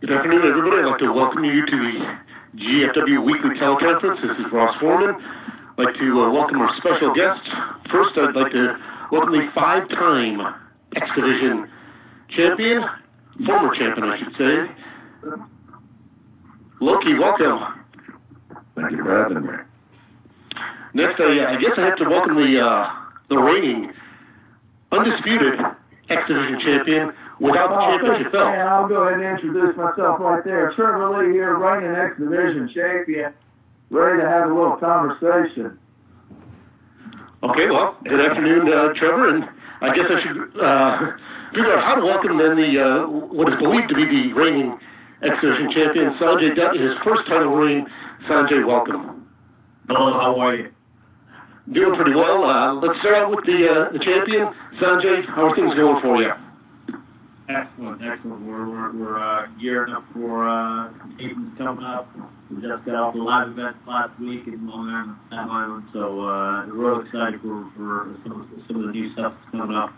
Good afternoon, everybody. I'd like to welcome you to the GFW Weekly Teleconference. This is Ross Foreman. I'd like to welcome our special guests. First, I'd like to welcome the five-time X Division champion, former champion, I should say. Loki, welcome. Thank you for having me. Next, I guess I have to welcome the reigning, undisputed X Division champion without the championship belt. Man, I'll go ahead and introduce myself right there. Trevor Lee here, reigning X Division champion, ready to have a little conversation. Okay, well, good afternoon, Trevor, and I guess I should figure out how to welcome then what is believed to be the reigning X Division champion, Sanjay Dutt, in his first title reign. Sanjay, welcome. Hello, how are you? Doing pretty well. Let's start out with the champion. Sanjay, how are things going for you? Excellent. We're gearing up for Aiden's coming up. We just got off the live event last week in Long Island, so we're really excited for some of the new stuff that's coming up.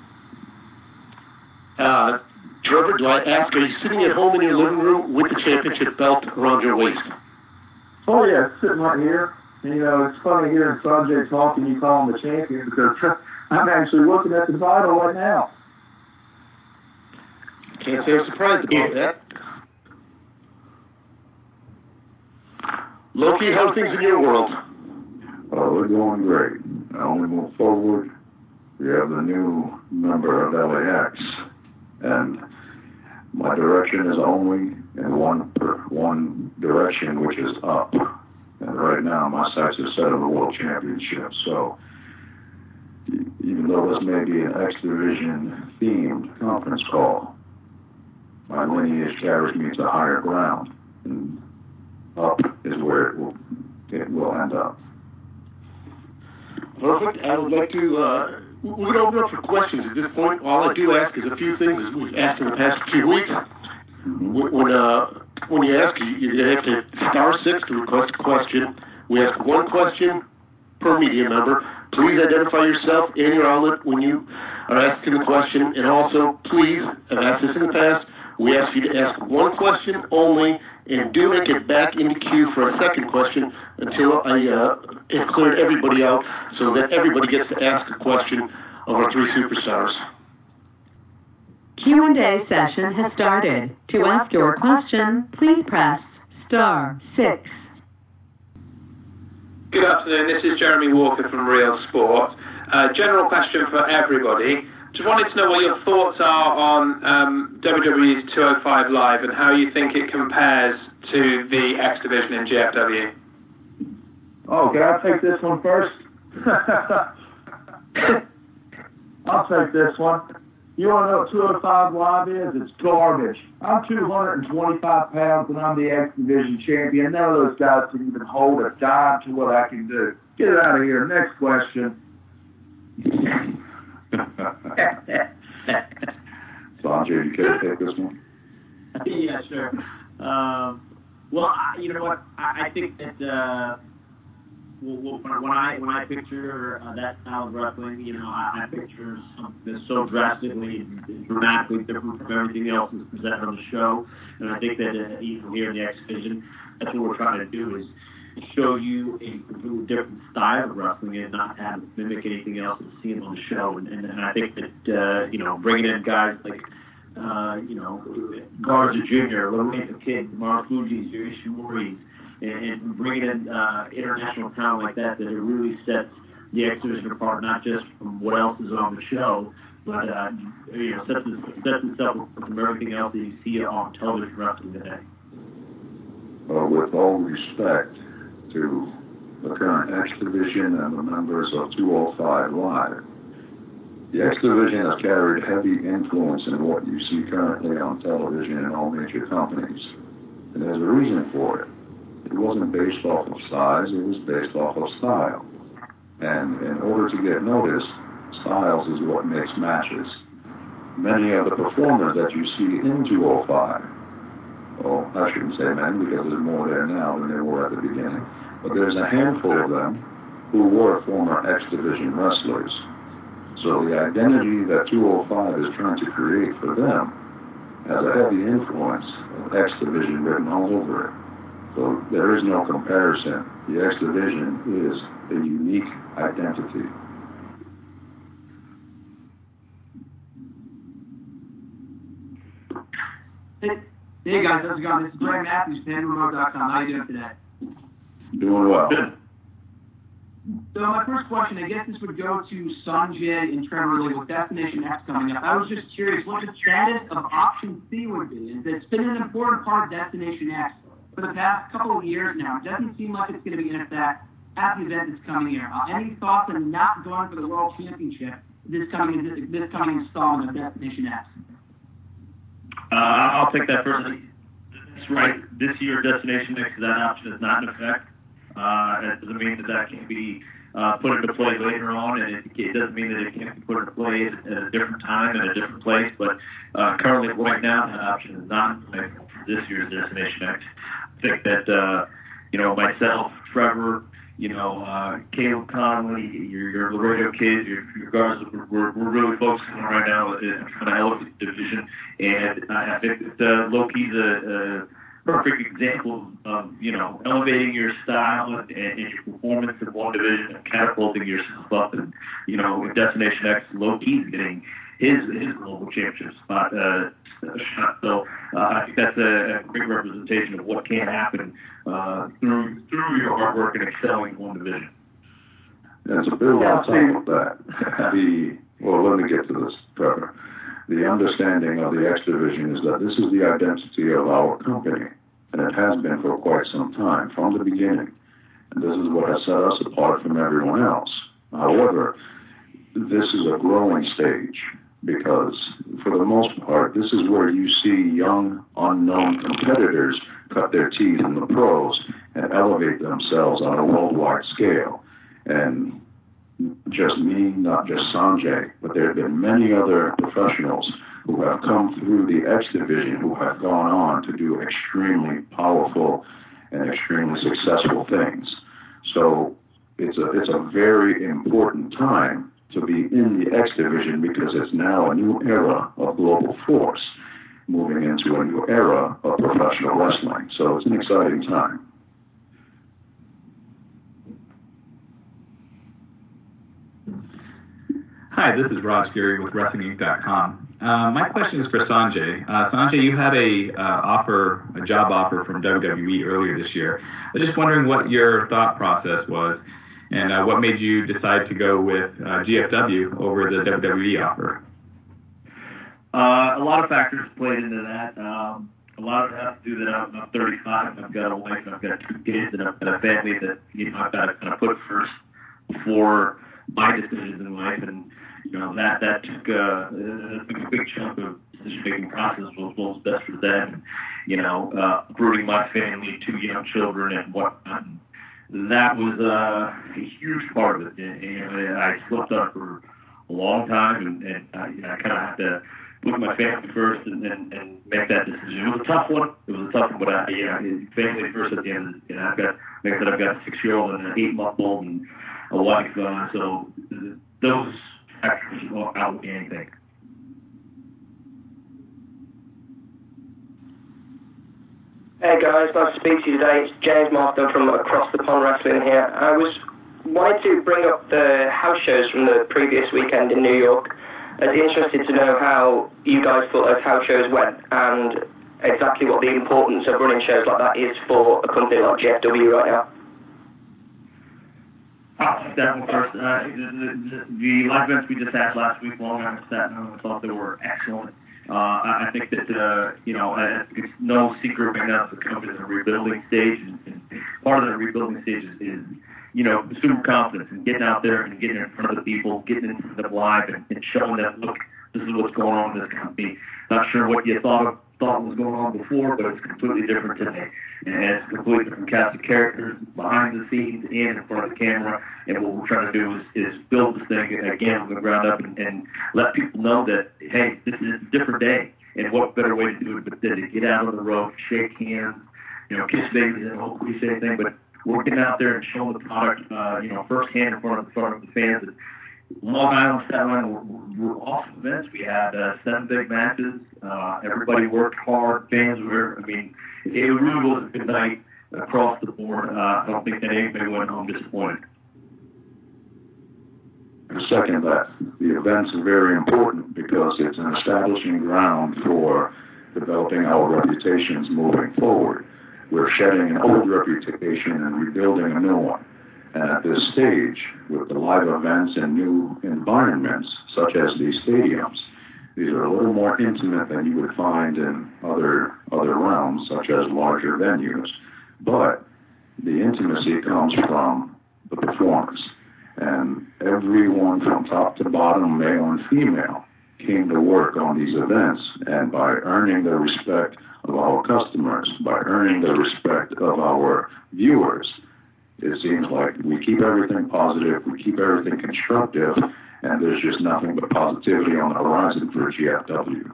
Trevor, do I ask, are you sitting at home in your living room with the championship belt around your waist? Oh yeah, it's sitting right here. And, you know, it's funny hearing Sanjay talk and you call him the champion because I'm actually looking at the title right now. Can't say I'm surprised about that. Loki, how's things in your world? Oh, we're going great. I only move forward. We have the new member of LAX, and my direction is only in one direction, which is up. And right now, my sights are set on the World Championship. So, even though this may be an X Division themed conference call, my lineage carries me to higher ground, and up is where it will end up. Perfect. I would like to, we're going to open up for questions at this point. All I do ask is a few things as we've asked in the past few weeks. When you ask, you have to *6 to request a question. We ask one question per media member. Please identify yourself and your outlet when you are asking the question. And also, please, I've asked this in the past, we ask you to ask one question only, and do make it back into queue for a second question until I have cleared everybody out so that everybody gets to ask a question of our three superstars. Q&A session has started. To ask your question, please press *6. Good afternoon, this is Jeremy Walker from Real Sport. General question for everybody. Just wanted to know what your thoughts are on WWE's 205 Live and how you think it compares to the X Division in GFW. Oh, can I take this one first? I'll take this one. You want to know what 205 Live is? It's garbage. I'm 225 pounds and I'm the X Division champion. None of those guys can even hold a dime to what I can do. Get it out of here. Next question. Sanjay, you care to take this one? Yeah, sure. Well, you know what? I think that when I picture that style of wrestling, you know, I picture something that's so drastically, dramatically different from everything else that's presented on the show. And I think that even here in the X Division, that's what we're trying to do is show you a completely different style of wrestling and not have it mimic anything else that's seen on the show. And I think that, you know, bringing in guys like, you know, Garza Jr., Lorenzo Kid, Mara Fuji's, Yuri Ishimori's, and bringing in international talent like that, that it really sets the X Division apart, not just from what else is on the show, but you know, sets itself from everything else that you see on television wrestling today. Well, with all respect to the current X Division and the members of 205 Live, the X Division has carried heavy influence in what you see currently on television in all major companies. And there's a reason for it. It wasn't based off of size, it was based off of style. And in order to get noticed, styles is what makes matches. Many of the performers that you see in 205, well, I shouldn't say many because there's more there now than there were at the beginning, but there's a handful of them who were former X Division wrestlers. So the identity that 205 is trying to create for them has a heavy influence of X Division written all over it. So there is no comparison. The X Division is a unique identity. Hey guys, how's it going? This is Greg Matthews, PanRemote.com. How are you doing today? Doing well. So my first question, I guess this would go to Sanjay and Trevor Lee with Destination X coming up. I was just curious what the status of Option C would be. It's been an important part of Destination X for the past couple of years now. It doesn't seem like it's going to be in effect at the event this coming year. Any thoughts on not going for the World Championship this coming installment of Destination X? I'll take that first. That's right. This year, Destination X, that option is not in effect. It doesn't mean that can't be put into play later on, and it doesn't mean that it can't be put into play at a different time and a different place. But currently, right now, that option is not in play for this year's Destination X. I think that myself, Trevor, Caleb Conley, your Laredo kids, your guys, we're really focusing on right now is trying to elevate the division, and I think that Loki's a perfect example of elevating your style and your performance in one division and catapulting yourself up. And with Destination X, Loki's getting his global championship spot shot. So I think that's a great representation of what can happen through your hard work and excelling in one division. And to build on top of that, let me get to this, Trevor. The understanding of the X Division is that this is the identity of our company, and it has been for quite some time, from the beginning. And this is what has set us apart from everyone else. However, this is a growing stage because, for the most part, this is where you see young, unknown competitors cut their teeth in the pros and elevate themselves on a worldwide scale. And just me, not just Sanjay, but there have been many other professionals who have come through the X Division who have gone on to do extremely powerful and extremely successful things. So it's a very important time to be in the X Division because it's now a new era of global force, moving into a new era of professional wrestling. So it's an exciting time. Hi, this is Raj Giri with WrestlingInc.com. My question is for Sanjay. Sanjay, you had a job offer from WWE earlier this year. I was just wondering what your thought process was and what made you decide to go with GFW over the WWE offer. A lot of factors played into that. A lot of it has to do that I'm 35 and I've got a wife and I've got 2 kids and I've got a family that I've got to kind of put first before my decisions in life, and that took a big chunk of decision-making process. What was best for them, uprooting my family, 2 young children, and whatnot. That was a huge part of it. And I slept on it for a long time, and I kind of had to put my family first and make that decision. It was a tough one. But family first at the end. I've got a 6-year-old and an 8-month-old and a wife. So those factors outweigh anything. Hey guys, nice to speak to you today. It's James Marston from Across the Pond Wrestling here. I wanted to bring up the house shows from the previous weekend in New York. I'd be interested to know how you guys thought those house shows went and exactly what the importance of running shows like that is for a company like GFW right now. I'll take that one first. The live events we just had last week, Long Island Staten Island, I thought they were excellent. I think that, it's no secret right now the company's in a rebuilding stage, and part of that rebuilding stage is consumer confidence and getting out there and getting in front of the people, getting in front of them live and showing them, look, this is what's going on in this company. Not sure what you thought was going on before, but it's completely different today. And it's a completely different cast of characters behind the scenes and in front of the camera. And what we're trying to do is build this thing again from the ground up and let people know that, hey, this is a different day. And what better way to do it but to get out on the road, shake hands, kiss babies, and old cliche thing, but we're getting out there and showing the product, firsthand in front of the fans. Long Island, Staten Island were awesome events. We had 7 big matches. Everybody worked hard. Fans were, it really was a good night across the board. I don't think that anybody went home disappointed. Second, that the events are very important because it's an establishing ground for developing our reputations moving forward. We're shedding an old reputation and rebuilding a new one. And at this stage, with the live events and new environments, such as these stadiums, these are a little more intimate than you would find in other realms, such as larger venues. But the intimacy comes from the performance. And everyone from top to bottom, male and female, came to work on these events. And by earning the respect of our customers, by earning the respect of our viewers, it seems like we keep everything positive, we keep everything constructive, and there's just nothing but positivity on the horizon for GFW.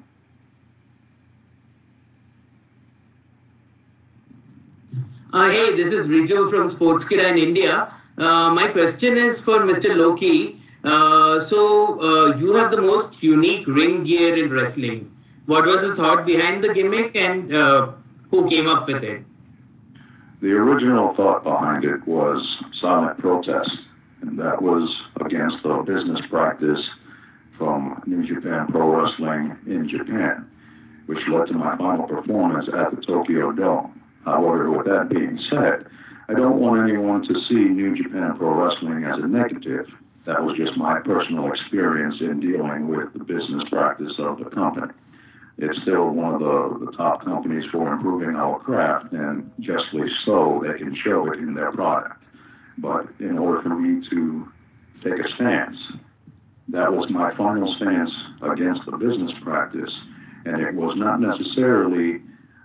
Hey, this is Riju from Sportskida in India. My question is for Mr. Loki. So you have the most unique ring gear in wrestling. What was the thought behind the gimmick, and who came up with it? The original thought behind it was silent protest, and that was against the business practice from New Japan Pro Wrestling in Japan, which led to my final performance at the Tokyo Dome. However, with that being said, I don't want anyone to see New Japan Pro Wrestling as a negative. That was just my personal experience in dealing with the business practice of the company. It's still one of the top companies for improving our craft, and justly so, they can show it in their product. But in order for me to take a stance, that was my final stance against the business practice, and it was not necessarily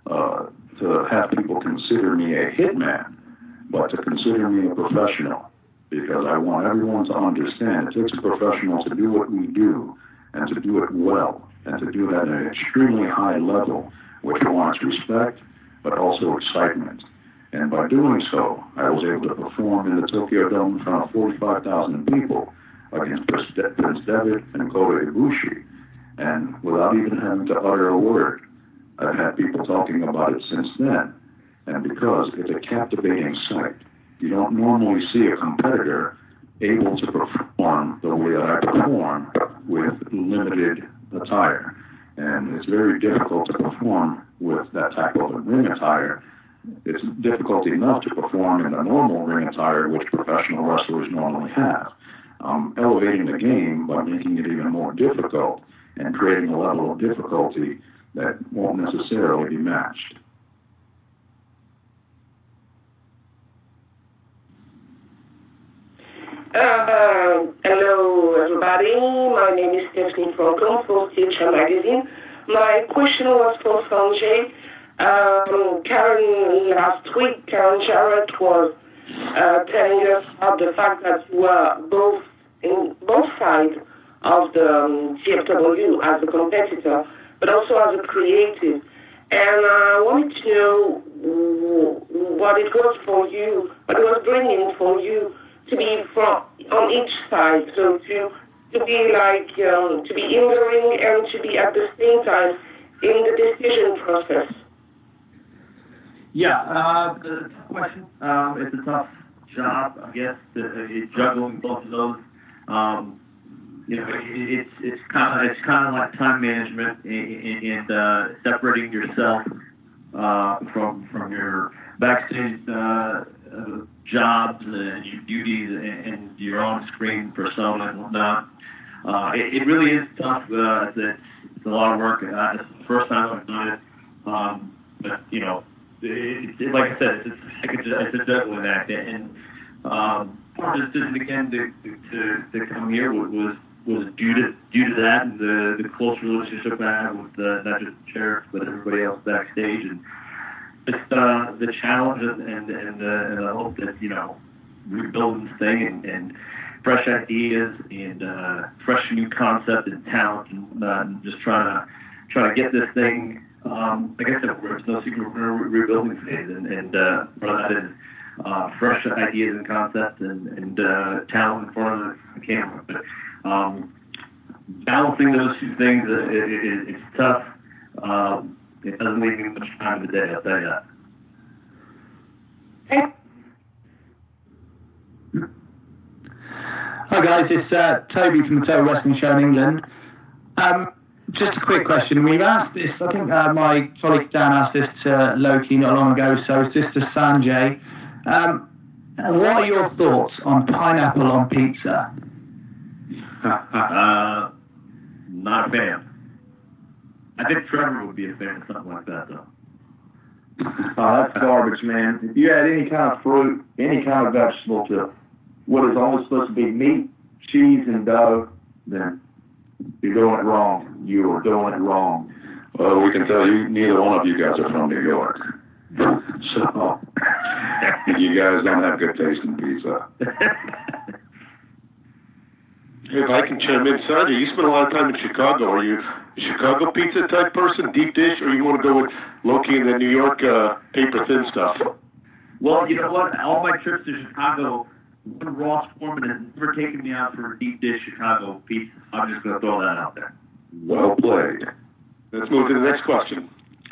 to have people consider me a hitman, but to consider me a professional, because I want everyone to understand it takes a professional to do what we do, and to do it well, and to do it at an extremely high level, which warrants respect, but also excitement. And by doing so, I was able to perform in the Tokyo Dome in front of 45,000 people against Prince Devitt and Kota Ibushi, and without even having to utter a word. I've had people talking about it since then, and because it's a captivating sight. You don't normally see a competitor able to perform the way that I perform with limited attire. And it's very difficult to perform with that type of ring attire. It's difficult enough to perform in the normal ring attire which professional wrestlers normally have. I'm elevating the game by making it even more difficult and creating a level of difficulty that won't necessarily be matched. Hello everybody, my name is Stephanie Franklin for Stitcher Magazine. My question was for Sanjay. Last week, Karen Jarrett was telling us about the fact that you were both sides of the GFW as a competitor, but also as a creative. And I wanted to know what it was for you, what it was bringing for you to be on each side, so to be like to be in the ring and to be at the same time in the decision process. Yeah, it's a tough question. It's a tough job, I guess, juggling both of those. It's kind of like time management and separating yourself from your backstage jobs and your duties and your on-screen persona and whatnot. It really is tough. It's a lot of work. It's the first time I've done it. But, like I said, it's a juggling act. And our decision again to come here was due to that and the close relationship I have with not just the sheriff but everybody else backstage, and just the challenge and the hope that rebuilding this thing and fresh ideas and fresh new concept and talent and just trying to get this thing. Like I said, there's no secret we're in a rebuilding phase, and part of that is fresh ideas and concepts and talent in front of the camera. But Balancing those two things, it's tough. It doesn't leave me much time in the day, I'll tell you that. Hi guys, it's Toby from the Total Wrestling Show in England. Just a quick question. We've asked this, I think my colleague Dan asked this to Loki not long ago, so it's just to Sanjay. What are your thoughts on pineapple on pizza? Not a fan. I think Trevor would be a fan of something like that, though. Oh, that's garbage, man. If you add any kind of fruit, any kind of vegetable to what is only supposed to be meat, cheese, and dough, then you're doing it wrong. You are doing it wrong. Well, we can tell you, neither one of you guys are from New York. So, you guys don't have good taste in pizza. If I can chime in, Sanjay, you spent a lot of time in Chicago. Are you a Chicago pizza type person, deep dish, or you want to go with Loki and the New York paper thin stuff? Well, you know what? All my trips to Chicago, Ross Foreman has never taken me out for a deep dish Chicago pizza. I'm just going to throw that out there. Well played. Let's move to the next question.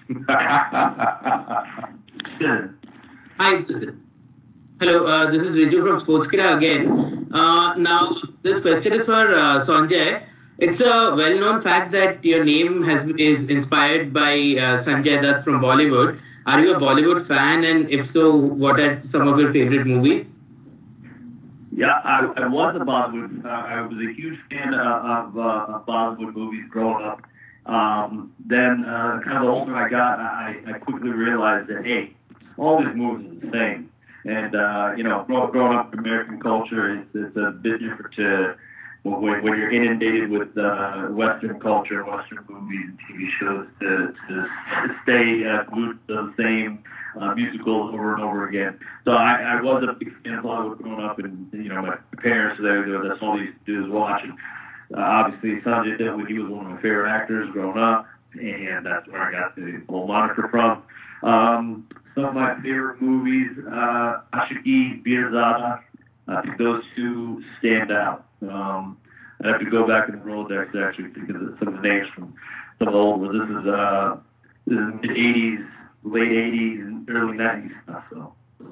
Hi, hello, this is Riju from Sportskida again. Now, this question is for Sanjay. It's a well-known fact that your name is inspired by Sanjay Dutt from Bollywood. Are you a Bollywood fan, and if so, what are some of your favorite movies? Yeah, I was a Bollywood. I was a huge fan of Bollywood movies growing up. Then, kind of the older I got, I quickly realized that, hey, all these movies are the same. And, growing up in American culture, it's a bit different to when you're inundated with Western culture, Western movies, and TV shows to stay glued to the same musicals over and over again. So I was a big fan of Bollywood growing up, and my parents, that's all they used to do is watch. And obviously, Sanjay Dutt, he was one of my favorite actors growing up, and that's where I got the whole moniker from. Some of my favorite movies, Ashiki, Birzada, I think those two stand out. I'd have to go back in the Rolodex actually because of some of the names from some of the old ones. This is mid-'80s, late 80s, and early 90s stuff. So.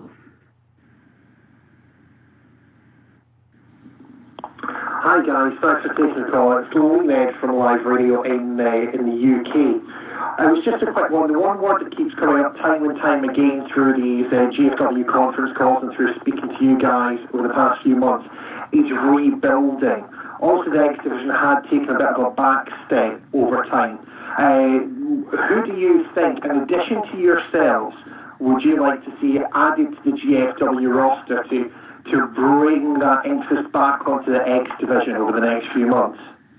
Hi guys, thanks for taking the call. It's Lee Ned from Live Radio in the UK. It was just a quick one. The one word that keeps coming up time and time again through these GFW conference calls and through speaking to you guys over the past few months is rebuilding. Also, the X Division had taken a bit of a back step over time. Who do you think, in addition to yourselves, would you like to see added to the GFW roster to bring that emphasis back onto the X Division over the next few months?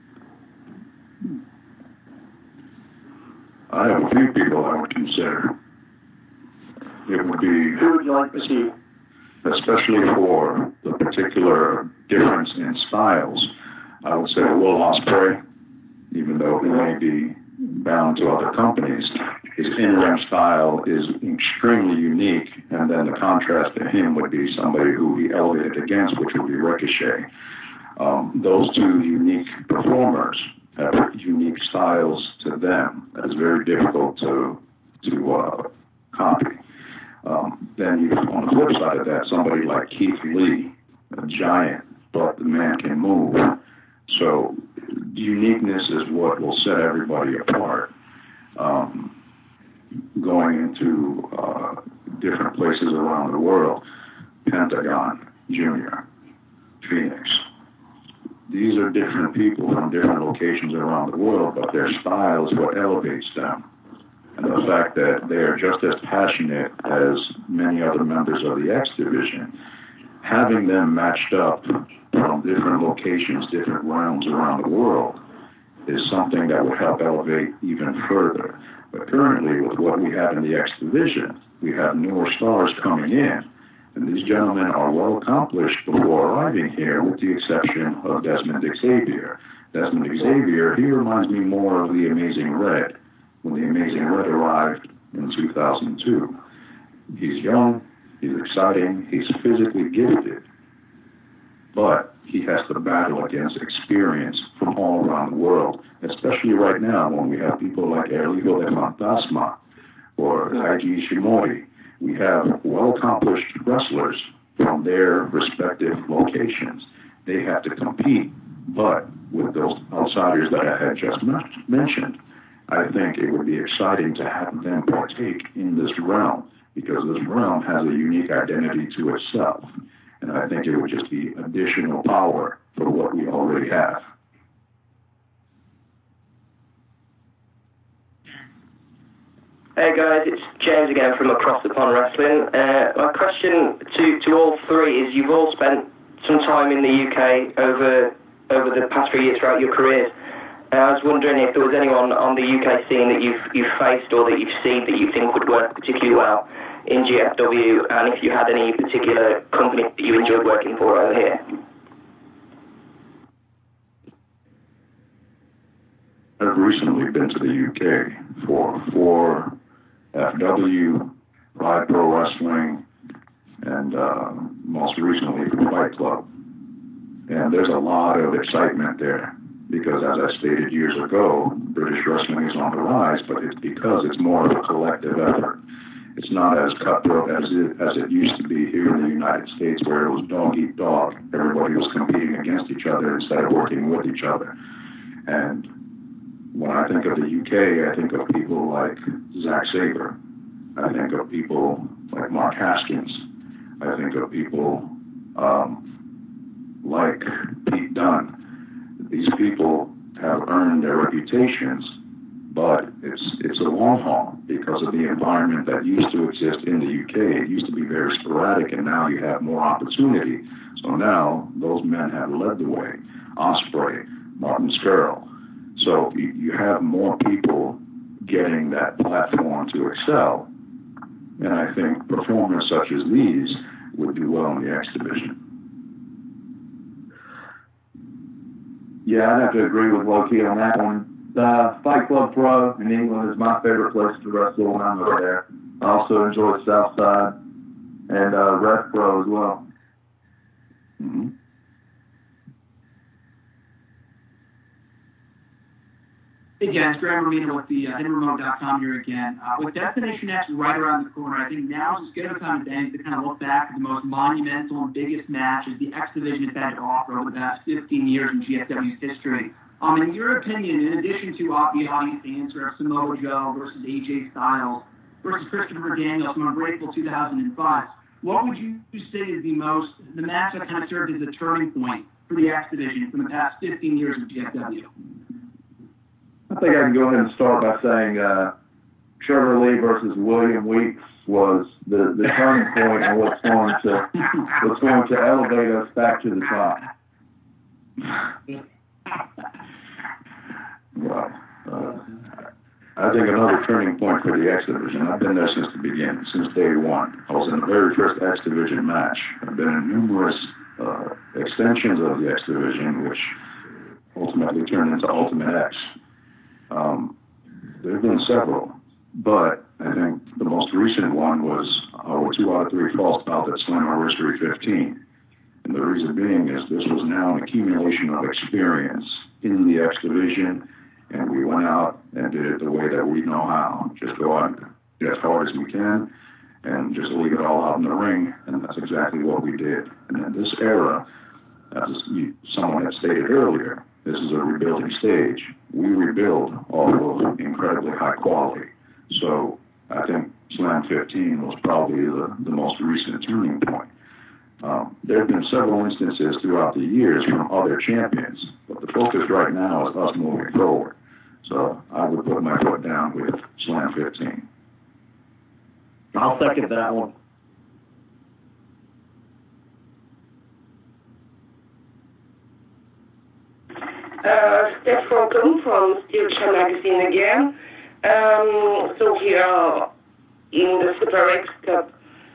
I have a few people I would consider. It would be... Who would you like to see? Especially for the particular difference in styles, I would say Will Ospreay, even though he may be bound to other companies, his in-ring style is extremely unique, and then the contrast to him would be somebody who he elevated against, which would be Ricochet. Those two unique performers have unique styles to them that is very difficult to copy. Then you, on the flip side of that, somebody like Keith Lee, a giant, but the man can move. So uniqueness is what will set everybody apart. Going into different places around the world, Pentagon, Junior, Phoenix. These are different people from different locations around the world, but their style is what elevates them. And the fact that they are just as passionate as many other members of the X Division, having them matched up from different locations, different realms around the world, is something that would help elevate even further. But currently, with what we have in the X Division, we have newer stars coming in. And these gentlemen are well accomplished before arriving here, with the exception of Desmond Xavier. Desmond Xavier, he reminds me more of the Amazing Red, when the Amazing Red arrived in 2002. He's young, he's exciting, he's physically gifted, but he has to battle against experience from all around the world, especially right now when we have people like Erlijo de Fantasma or Taiji Ishimori. We have well-accomplished wrestlers from their respective locations. They have to compete, but with those outsiders that I had just mentioned, I think it would be exciting to have them partake in this realm, because this realm has a unique identity to itself. And I think it would just be additional power for what we already have. Hey guys, it's James again from Across the Pond Wrestling. My question to all three is, you've all spent some time in the UK over the past few years throughout your careers. I was wondering if there was anyone on the UK scene that you've faced or that you've seen that you think would work particularly well in GFW, and if you had any particular company that you enjoyed working for over here. I've recently been to the UK for FW, Pride Pro Wrestling, and most recently for Fight Club. And there's a lot of excitement there, because as I stated years ago, British wrestling is on the rise, but it's because it's more of a collective effort. It's not as cutthroat as it used to be here in the United States, where it was dog eat dog. Everybody was competing against each other instead of working with each other. And when I think of the UK, I think of people like Zack Sabre. I think of people like Mark Haskins. I think of people like Pete Dunne. These people have earned their reputations, but it's a long haul because of the environment that used to exist in the UK. It used to be very sporadic, and now you have more opportunity. So now those men have led the way. Ospreay, Martin Skrull. So you have more people getting that platform to excel, and I think performers such as these would do well in the X Division. Yeah, I'd have to agree with Loki on that one. Fight Club Pro in England is my favorite place to wrestle when I'm over there. I also enjoy Southside and Rev Pro as well. Mm-hmm. Hey guys, Graham Romino with the HiddenRemote.com here again. With Destination X right around the corner, I think now is as good a time as any to kind of look back at the most monumental and biggest matches the X Division has had to offer over the past 15 years in GFW's history. In your opinion, in addition to the audience answer of Samoa Joe versus AJ Styles versus Christopher Daniels from Unbreakable 2005, what would you say is the match that kind of served as a turning point for the X Division from the past 15 years of GFW? I think I can go ahead and start by saying Trevor Lee versus William Weeks was the turning point and what's going to elevate us back to the top. Well, I think another turning point for the X Division, I've been there since the beginning, since day one. I was in the very first X Division match. I've been in numerous extensions of the X Division, which ultimately turned into Ultimate X. There have been several, but I think the most recent one was our 2 out of 3 falls bout at Slammiversary 15. And the reason being is this was now an accumulation of experience in the X Division, and we went out and did it the way that we know how. Just go out and get as hard as we can and just leave it all out in the ring, and that's exactly what we did. And in this era, as someone had stated earlier, this is a rebuilding stage. We rebuild off of incredibly high quality. So I think Slam 15 was probably the most recent turning point. There have been several instances throughout the years from other champions, but the focus right now is us moving forward. So I would put my foot down with Slam 15. I'll second that one. Steph Franklin from Steel Chair Magazine again. So we are in the Super X Cup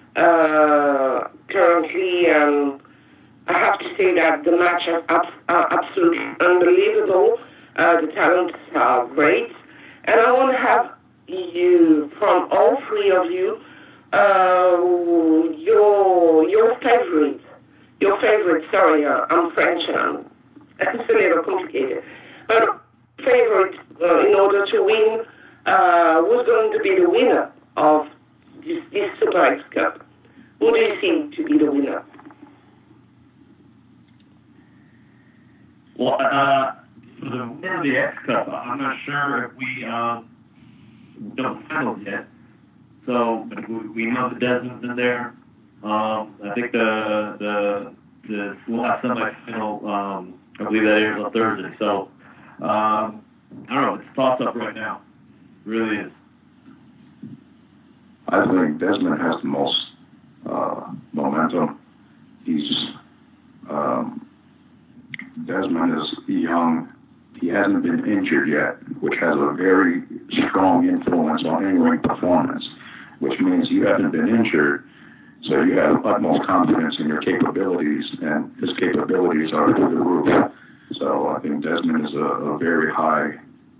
currently. I have to say that the matches are absolutely unbelievable. The talents are great. And I want to have you, from all three of you, your favorite your favorite, sorry, I'm French, it's a little complicated, but favorite in order to win, who's going to be the winner of this Super X Cup? Who do you see to be the winner? Well, for the winner of the X Cup, I'm not sure if we know the finals yet. So we know the Desmond's in there. I think the last semifinal, I believe that airs on Thursday. So I don't know. It's a toss-up right now. It really is. I think Desmond has the most momentum. Desmond is young. He hasn't been injured yet, which has a very strong influence on in-ring performance, which means you haven't been injured, so you have utmost confidence in your capabilities, and his capabilities are through the roof. So I think Desmond is a very high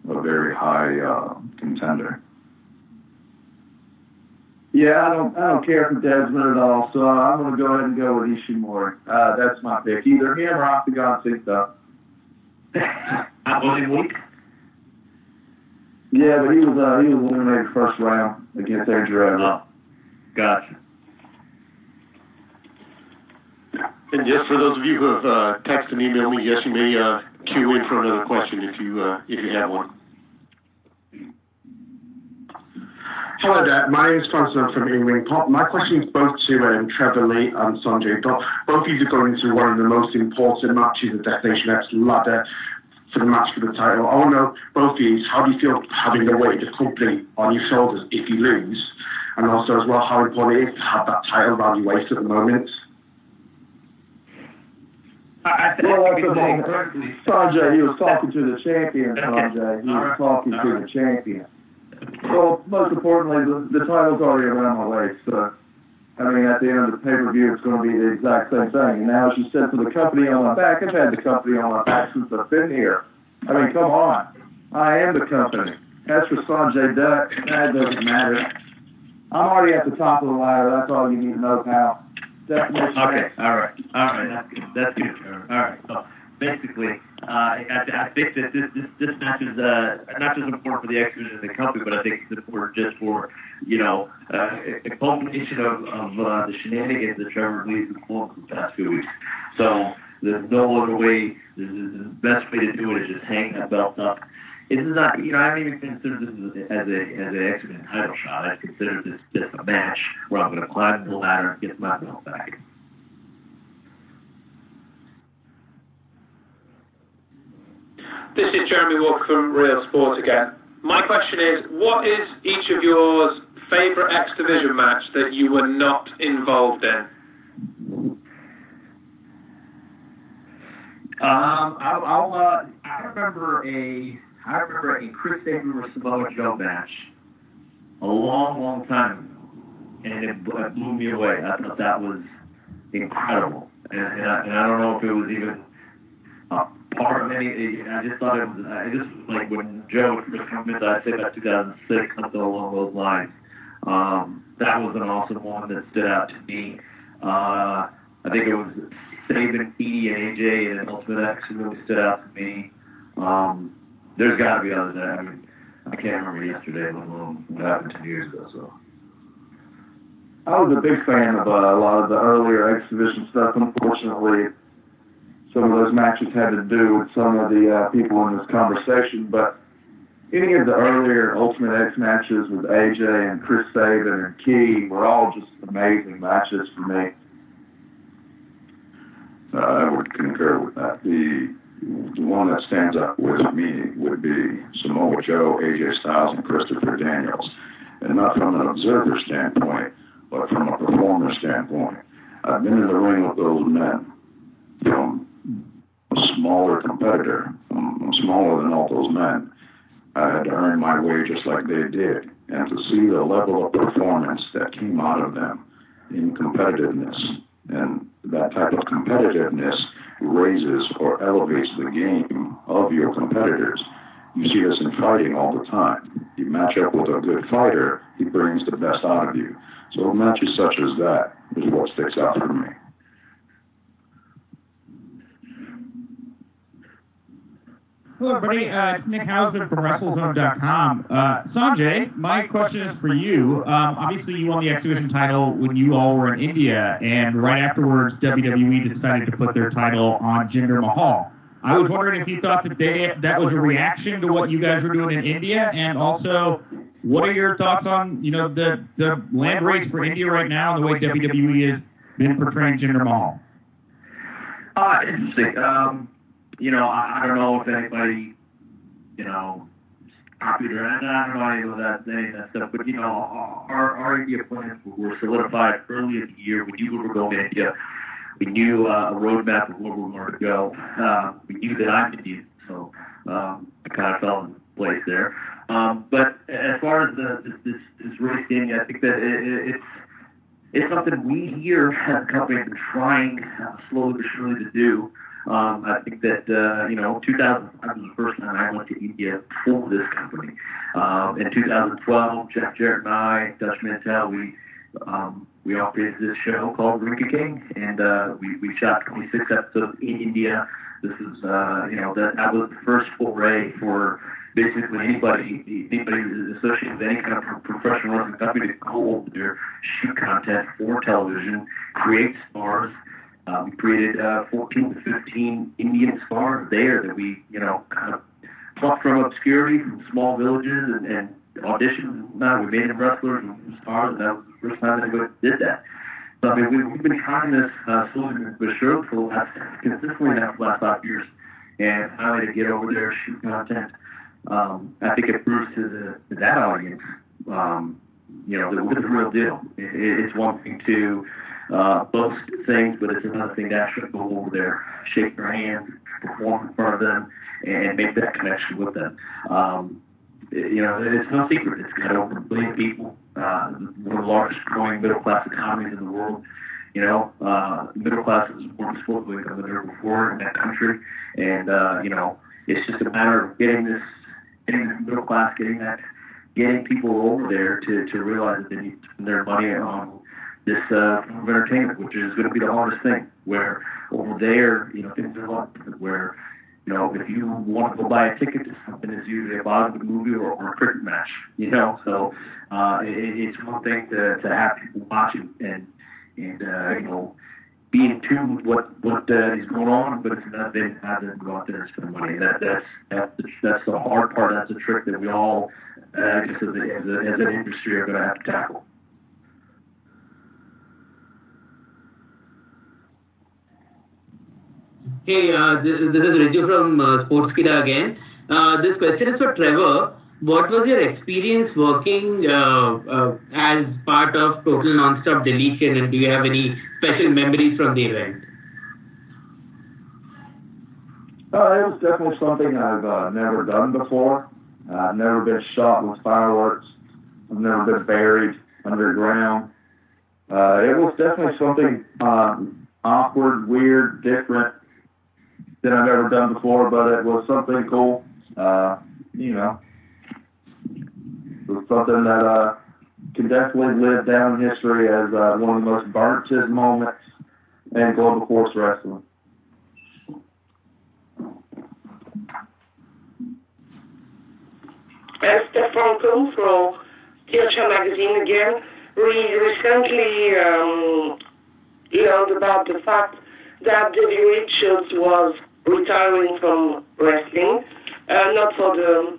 contender. Yeah, I don't care for Desmond at all, so I'm going to go ahead and go with Ishimori. That's my pick. Either him or Octagon Singh-Tuck. Was he weak? Yeah, but he was eliminated first round against Adrian. Oh, gotcha. And just for those of you who have texted and emailed me, yes, you may queue in for another question if you have one. Hello there, my name is Francis from In-Ring Pop. My question is both to Trevor Lee and Sanjay Dutt. Both of you are going into one of the most important matches of Destination X ladder for the match for the title. I want to know, both of you, how do you feel having the weight of the company on your shoulders if you lose? And also as well, how important it is to have that title around your waist at the moment? Sanjay, he was talking to the champion, Sanjay. He was talking to the champion. Well, most importantly, the title's already around my waist. So, I mean, at the end of the pay-per-view, it's going to be the exact same thing. And now, as you said, for the company on my back, I've had the company on my back since I've been here. I mean, come on. I am the company. As for Sanjay Dutt, that doesn't matter. I'm already at the top of the ladder. That's all you need to know, pal. Definition Okay, X. all right, that's good. All right, so basically, I think that this match is not just important for the X Division of the company, but I think it's important just for, a culmination of the shenanigans that Trevor Lee's performed for the past few weeks. So there's no other way. The best way to do it is just hang that belt up. This is not, I don't even consider this as an X Division title shot. I consider this just a match where I'm going to climb the ladder and get my belt back. This is Jeremy Walker from Real Sport again. My question is, what is each of yours favourite X Division match that you were not involved in? I remember a Chris Sabin versus Samoa Joe match a long time ago, and it blew me away. I thought that was incredible, and I don't know if it was even part of any. I just thought it was. Like when Joe first came in, I'd say about 2006, something along those lines. That was an awesome one that stood out to me. I think it was Sabin, Edie, and AJ, and Ultimate X really stood out to me. There's got to be others. I mean, I can't remember yesterday, let alone what happened 2 years ago. So I was a big fan of a lot of the earlier X Division stuff. Unfortunately, some of those matches had to do with some of the people in this conversation, but any of the earlier Ultimate X matches with AJ and Chris Sabin and Key were all just amazing matches for me. I would concur with that. The one that stands out with me would be Samoa Joe, AJ Styles, and Christopher Daniels. And not from an observer standpoint, but from a performer standpoint. I've been in the ring with those men from a smaller competitor. I'm smaller than all those men. I had to earn my way just like they did. And to see the level of performance that came out of them in competitiveness, and that type of competitiveness raises or elevates the game of your competitors. You see this in fighting all the time. You match up with a good fighter, he brings the best out of you. So matches such as that is what sticks out for me. Hello, everybody. It's Nick Hausman from WrestleZone.com. Sanjay, my question is for you. Obviously, you won the X Division title when you all were in India, and right afterwards, WWE decided to put their title on Jinder Mahal. I was wondering if you thought that was a reaction to what you guys were doing in India, and also, what are your thoughts on the land race for India right now and the way WWE has been portraying Jinder Mahal? Interesting. I don't know if anybody, popular, and I don't know any of that stuff, but, our India plans were solidified early in the year. We knew we were going to India. We knew a roadmap of where we wanted to go. We knew that I'm Indian, so it kind of fell in place there. But as far as this race thing, I think that it's something we here at the company have been trying slowly but surely to do. I think that, 2005 was the first time I went to India for this company. In 2012, Jeff Jarrett and I, Dutch Mantel, we operated this show called Ring of King, and we shot 26 episodes in India. This is, that was the first foray for basically anybody associated with any kind of professional wrestling company to go over there, shoot content for television, create stars. We created 14 to 15 Indian stars there that we, kind of plucked from obscurity, from small villages and auditions. Now we made them wrestlers and stars, and that was the first time anybody did that. So, we've been trying this slowly but surely consistently now for the last 5 years. And finally to get over there, shoot content, I think it proves to that audience, that we're the real deal. It's one thing to boast things, but it's another thing to actually go over there, shake their hands, perform in front of them, and make that connection with them. It's no secret. It's got over 1 billion people, one of the largest growing middle-class economies in the world. Middle class is more disposable income than ever before in that country. And, it's just a matter of getting this middle class, getting people over there to realize that they need to spend their money on this form of entertainment, which is going to be the hardest thing. Where over there, things are a lot different. Where, if you want to go buy a ticket to something, it's usually a Bollywood movie or a cricket match. So it's one thing to have people watching and be in tune with what is going on, but it's another thing to have them go out there and spend money. That's the hard part. That's a trick that we all, I guess, as an industry, are going to have to tackle. Hey, this is Riju from Sportskeeda again. This question is for Trevor. What was your experience working as part of Total Nonstop Deletion, and do you have any special memories from the event? It was definitely something I've never done before. I've never been shot with fireworks. I've never been buried underground. It was definitely something awkward, weird, different than I've ever done before, but it was something cool. It was something that can definitely live down in history as one of the most burnt moments in Global Force Wrestling. Stefan Kuhn from THR Magazine again. We recently learned about the fact that Davey Richards was retiring from wrestling, not for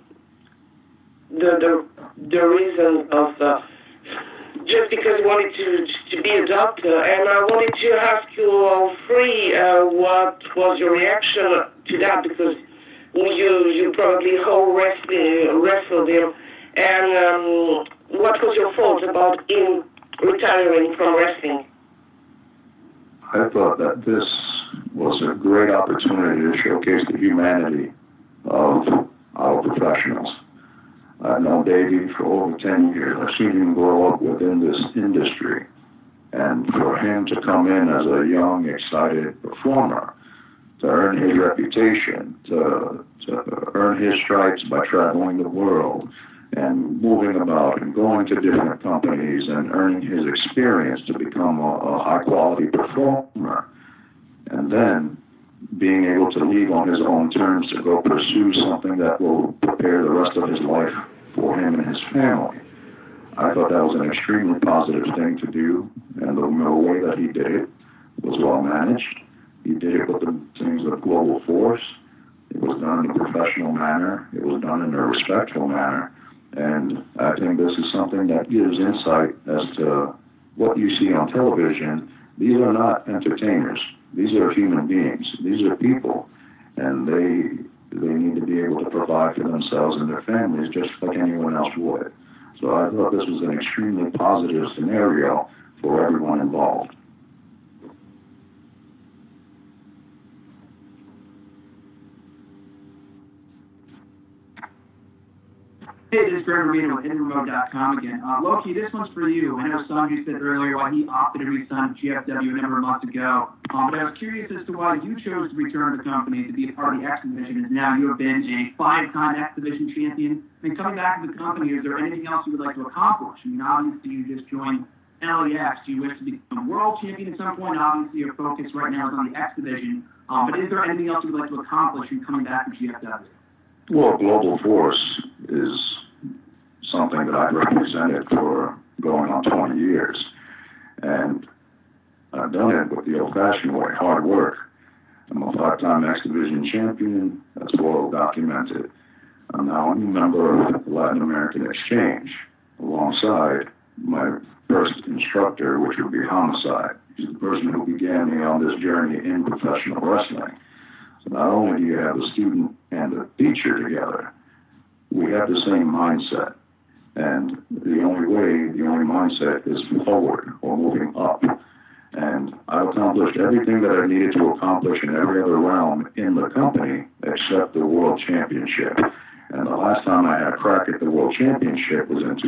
the reason of just because he wanted to be a doctor. And I wanted to ask you all three what was your reaction to that, because you probably wrestled him, and what was your thought about him retiring from wrestling? I thought that this was a great opportunity to showcase the humanity of our professionals. I've known Davey for over 10 years. I've seen him grow up within this industry. And for him to come in as a young, excited performer, to earn his reputation, to earn his stripes by traveling the world and moving about and going to different companies and earning his experience to become a high-quality performer. And then being able to leave on his own terms to go pursue something that will prepare the rest of his life for him and his family. I thought that was an extremely positive thing to do, and the way that he did it was well managed. He did it with the things of Global Force. It was done in a professional manner. It was done in a respectful manner. And I think this is something that gives insight as to what you see on television. These are not entertainers. These are human beings. These are people. And they need to be able to provide for themselves and their families just like anyone else would. So I thought this was an extremely positive scenario for everyone involved. Hey, this is Greg Romino with InRemote.com again. Loki, this one's for you. I know Sanjay said earlier why he opted to re-sign GFW a number of months ago. But I was curious as to why you chose to return to the company to be a part of the X Division, as now you have been a 5-time X Division champion. I mean, coming back to the company, is there anything else you would like to accomplish? I mean, obviously you just joined LAX. Do you wish to become world champion at some point? Obviously your focus right now is on the X Division. But is there anything else you would like to accomplish in coming back to GFW? Well, Global Force is something that I've represented for going on 20 years. And I've done it with the old-fashioned way, hard work. I'm a 5-time X Division champion. That's well documented. I'm now a member of the Latin American Exchange, alongside my first instructor, which would be Homicide. He's the person who began me on this journey in professional wrestling. So not only do you have the student and the teacher together, we have the same mindset. And the only mindset is forward or moving up. And I've accomplished everything that I needed to accomplish in every other realm in the company except the World Championship. And the last time I had a crack at the World Championship was in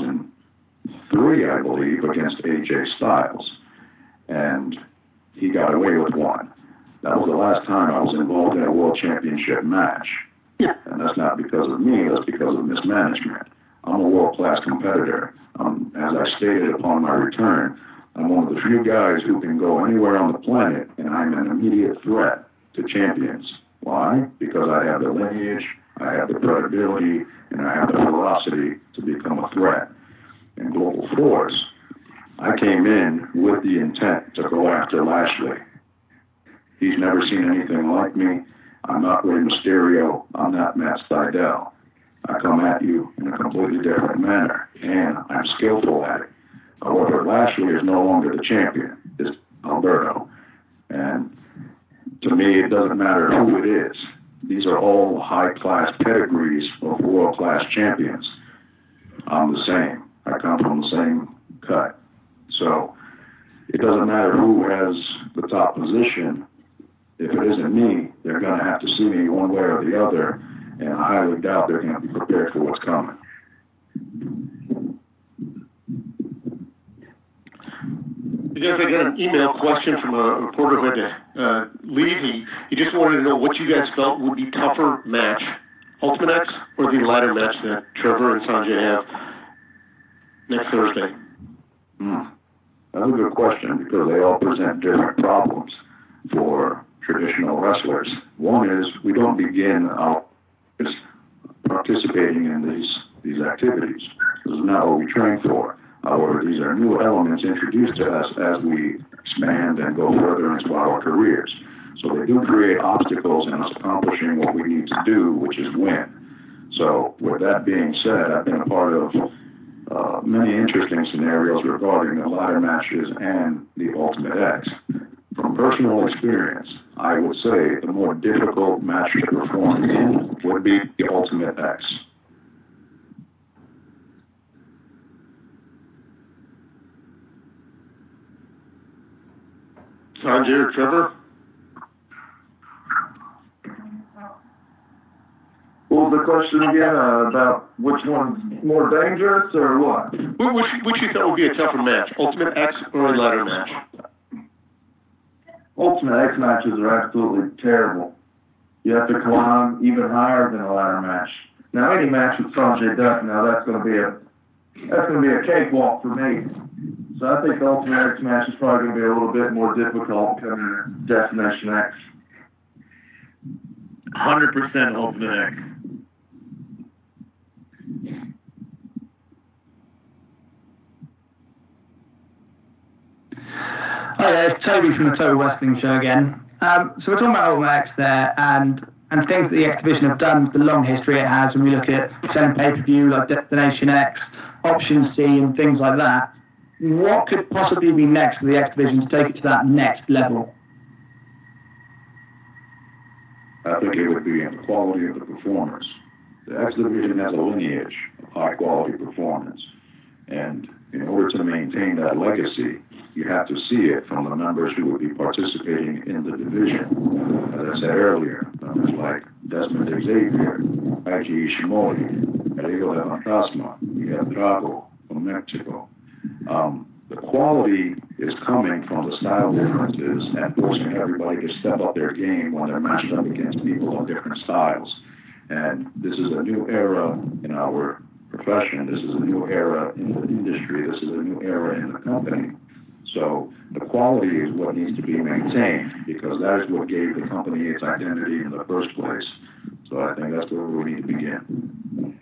2003, I believe, against AJ Styles. And he got away with one. That was the last time I was involved in a World Championship match. And that's not because of me, that's because of mismanagement. I'm a world-class competitor. As I stated upon my return, I'm one of the few guys who can go anywhere on the planet, and I'm an immediate threat to champions. Why? Because I have the lineage, I have the credibility, and I have the ferocity to become a threat. In Global Force, I came in with the intent to go after Lashley. He's never seen anything like me. I'm not Rey Mysterio. I'm not Matt Sydal. I come at you in a completely different manner, and I'm skillful at it. However, Lashley is no longer the champion. It's Alberto. And to me, it doesn't matter who it is. These are all high-class pedigrees of world-class champions. I'm the same. I come from the same cut. So it doesn't matter who has the top position. If it isn't me, they're going to have to see me one way or the other, and I highly doubt they're going to be prepared for what's coming. Because I got an email question from a reporter who had to leave. He just wanted to know what you guys felt would be tougher match, Ultimate X or the ladder match that Trevor and Sanjay have next Thursday? That's a good question because they all present different problems for traditional wrestlers. One is we don't begin out participating in these activities. This is not what we train for. However, these are new elements introduced to us as we expand and go further into our careers. So they do create obstacles in us accomplishing what we need to do, which is win. So with that being said, I've been a part of many interesting scenarios regarding the ladder matches and the Ultimate X. From personal experience, I would say the more difficult match to perform in would be the Ultimate X. Sanjay or Trevor? What was the question again? About which one's more dangerous or what? Which you thought would be a tougher match, Ultimate X or a ladder match? Ultimate X matches are absolutely terrible. You have to climb even higher than a ladder match. Now, any match with Sanjay Dutt, now that's going to be a cakewalk for me. So I think the Ultimate X match is probably going to be a little bit more difficult coming to Destination X. 100% Ultimate X. Hi there, it's Toby from the Total Wrestling Show again. So we're talking about Ultimate X there, and things that the X Division have done, the long history it has, when we look at selling pay-per-view like Destination X, Option C, and things like that. What could possibly be next for the X Division to take it to that next level? I think it would be in the quality of the performers. The X Division has a lineage of high-quality performance, and in order to maintain that legacy, you have to see it from the members who would be participating in the division. As I said earlier, members like Desmond Xavier, Eiji Ishimori, Diego de Fantasma, Miguel Drago from Mexico. The quality is coming from the style differences and forcing everybody to step up their game when they're matched up against people of different styles. And this is a new era in our profession. This is a new era in the industry. This is a new era in the company. So the quality is what needs to be maintained, because that is what gave the company its identity in the first place. So I think that's where we need to begin.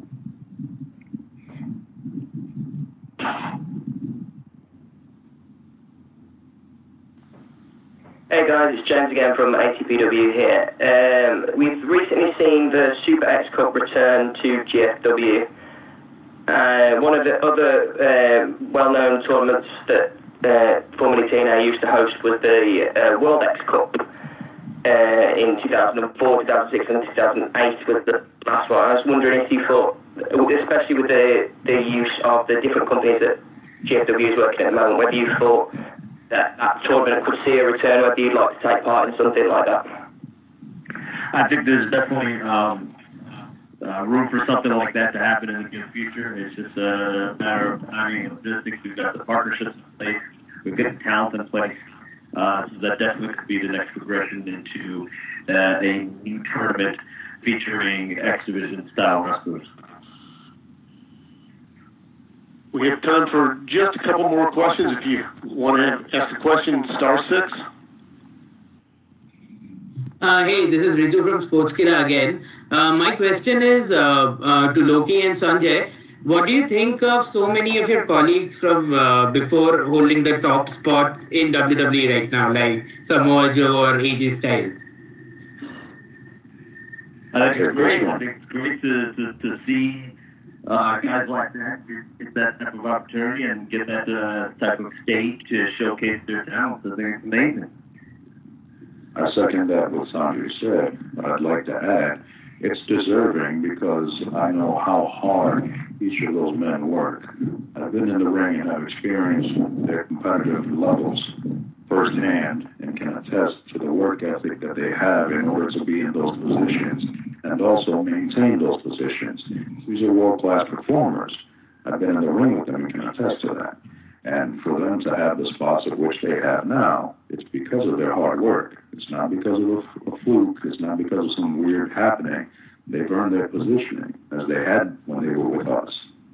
Hey guys, it's James again from ATPW here. We've recently seen the Super X Cup return to GFW. One of the other well-known tournaments that formerly TNA used to host was the World X Cup in 2004, 2006 and 2008 was the last one. I was wondering if you thought, especially with the use of the different companies that GFW is working at the moment, whether you thought that tournament could see a return, whether you'd like to take part in something like that. I think there's definitely room for something like that to happen in the near future. It's just a matter of timing and logistics. We've got the partnerships in place. We've got the talent in place. So that definitely could be the next progression into a new tournament featuring X Division style wrestlers. We have time for just a couple more questions. If you want to ask a question, *6. Hey, this is Riju from Sportskida again. My question is to Loki and Sanjay. What do you think of so many of your colleagues from before holding the top spot in WWE right now, like Samoa Joe or AJ Styles? I think it's great. I think it's great to see guys like that get that type of opportunity and get that type of stage to showcase their talents. I think it's amazing. I second that what Sanjay said, but I'd like to add, it's deserving because I know how hard each of those men work. I've been in the ring and I've experienced their competitive levels firsthand and can attest to the work ethic that they have in order to be in those positions and also maintain those positions. These are world-class performers. I've been in the ring with them and can attest to that. And for them to have the spots of which they have now, it's because of their hard work. It's not because of a fluke. It's not because of some weird happening. They've earned their positioning, as they had when they were with us.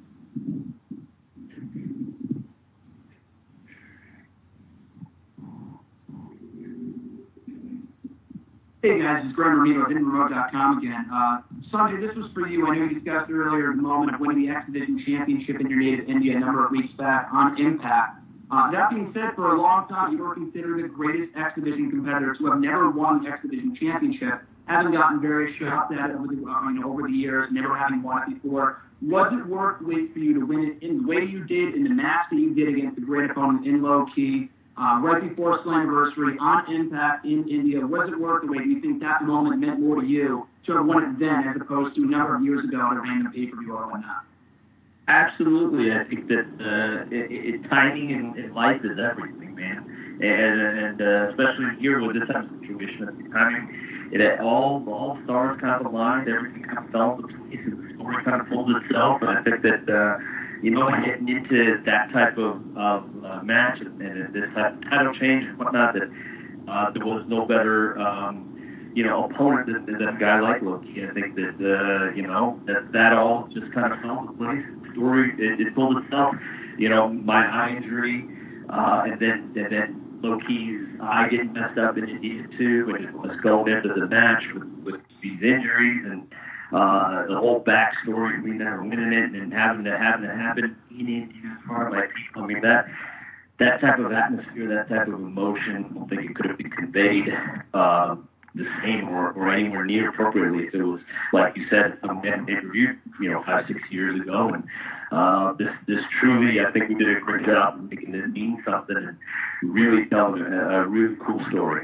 Hey guys, it's Graham Romero at HiddenRemote.com again. Sanjay, this was for you. I know you discussed earlier the moment of winning the X Division Championship in your native India a number of weeks back on Impact. That being said, for a long time you were considered the greatest X Division competitor to have never won the X Division Championship, having gotten various shots at it over the years, never having won it before. Was it worth waiting for you to win it in the way you did, in the match that you did against the great opponent in Low Ki, right before Slammiversary on Impact in India? Was it worth the wait? Do you think that moment meant more to you to have won it then as opposed to a number of years ago at a random pay-per-view or whatnot? Absolutely. I think that timing in life is everything, man. And especially here with this type of situation, timing, all stars kind of aligned, everything kind of fell into place, and the story kind of folds itself. And I think that, getting into that type of match and this type of title change and whatnot, that there was no better, opponent than a guy like Loki. I think that, that all just kind of fell into place. The story, it told itself, my eye injury, and then Low-Key's eye getting messed up in India too, and was going into the match with these injuries and the whole backstory, we never winning it and having to happen in India as far like people. I mean that type of atmosphere, that type of emotion, I don't think it could have been conveyed the same or anywhere near appropriately if it was, like you said, a pay-per-view, 5-6 years ago. And this truly, I think we did a great job of making it mean something and really telling a really cool story.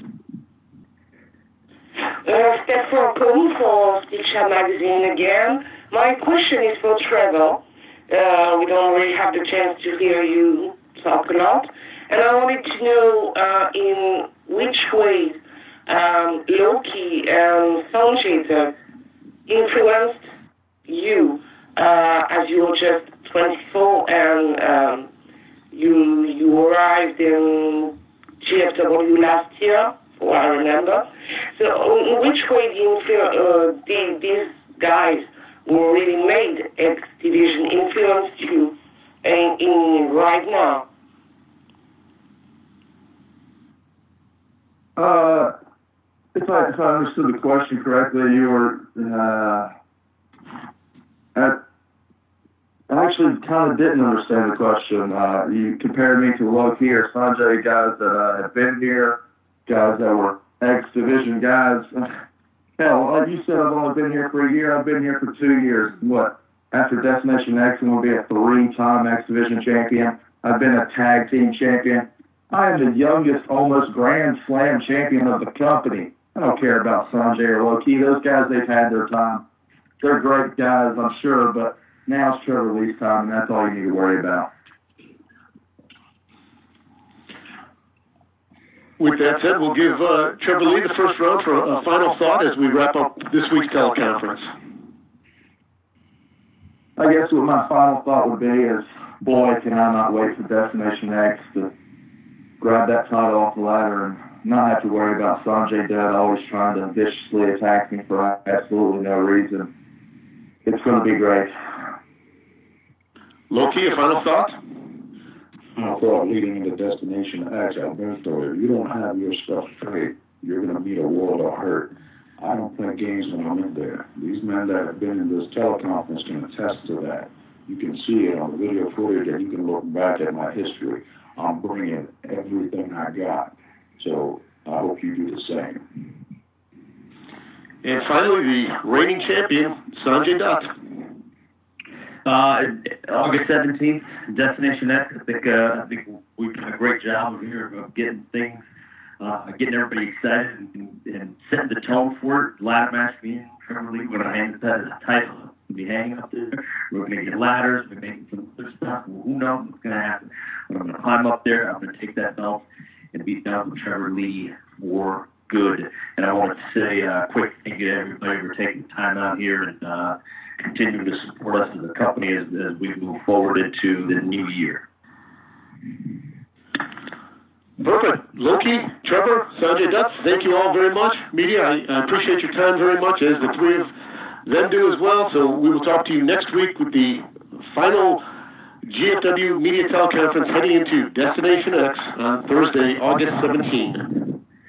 Stefan Kuhn for Stitcher Magazine again. My question is for Trevor. We don't really have the chance to hear you talk a lot. And I wanted to know in which way Low-Key and Sanjay influenced you as you were just 24 and you arrived in GFW last year, what I remember. So in which way these guys who really made X Division influenced you in right now? If I understood the question correctly, you were I actually kind of didn't understand the question. You compared me to Low-Key or Sanjay, guys that have been here, guys that were X Division guys. Hell, like you said, I've only been here for a year. I've been here for 2 years. What? After Destination X, I'm going to be a 3-time X Division champion. I've been a tag team champion. I am the youngest, almost Grand Slam champion of the company. I don't care about Sanjay or Low-Key. Those guys, they've had their time. They're great guys, I'm sure, but now it's Trevor Lee's time, and that's all you need to worry about. With that said, we'll give Trevor Lee the first round for a final thought as we wrap up this week's teleconference. I guess what my final thought would be is, boy, can I not wait for Destination X to grab that title off the ladder and not have to worry about Sanjay Dutt always trying to viciously attack me for absolutely no reason. It's going to be great. Low-Key, a final thought? I thought leading into Destination X, Alberto, if you don't have your stuff straight, you're going to meet a world of hurt. I don't play games when I'm in there. These men that have been in this teleconference can attest to that. You can see it on the video footage, and you can look back at my history. I'm bringing everything I got. So I hope you do the same. And finally, the reigning champion, Sanjay Dutt. August 17th, Destination X. I think we've done a great job here of getting things, getting everybody excited and setting the tone for it. Ladder match being Trevor Lee, we're going to hang that as a title. We'll be hanging up there. We're going to get ladders. We're making some other stuff. Well, who knows what's going to happen? But I'm going to climb up there. I'm going to take that belt and beat down with Trevor Lee for good. And I want to say a quick thank you to everybody for taking the time out here and continuing to support us as a company as we move forward into the new year. Perfect. Low-Key, Trevor, Sanjay Dutt, thank you all very much. Media, I appreciate your time very much, as the three of them do as well. So we will talk to you next week with the final GFW media teleconference heading into Destination X on Thursday, August 17th.